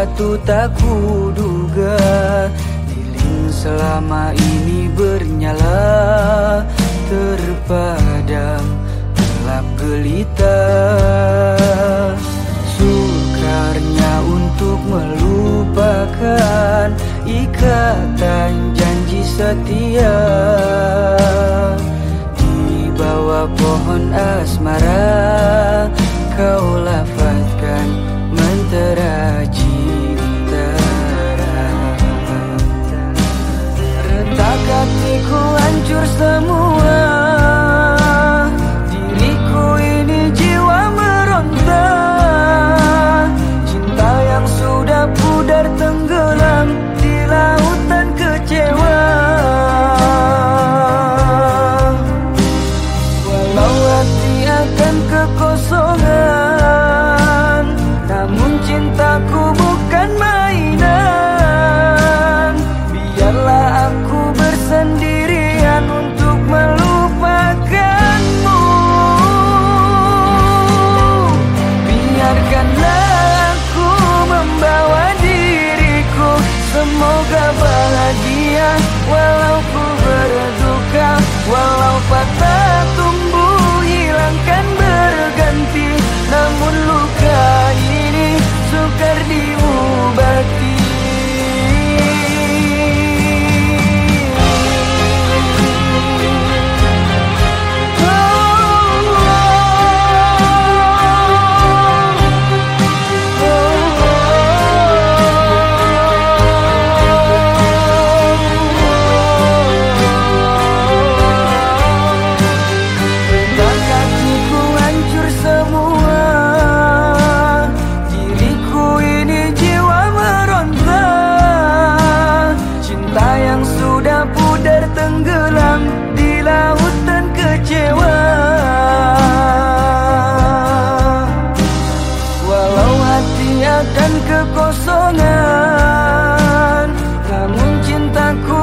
sesuatu tak kuduga. Lilin selama ini bernyala, terpadam gelap gelita. Sukarnya untuk melupakan ikatan janji setia. Di bawah pohon asmara kau lafazkan mentera cinta. Retak hatiku hancur semua, diriku ini jiwa meronta. Cinta yang sudah pudar tenggelam di lautan kecewa. Walau hati akan kekosongan, namun cintaku bukan mainan. Biarlah aku bersendirian untuk melupakanmu. Biarkanlah aku membawa diriku, semoga bahagia walau ku berduka. Walau patah tumbuh hilangkan berganti, namun luka ini sukar diobati. Tenggelam di lautan kecewa. Walau hati akan kekosongan, namun cintaku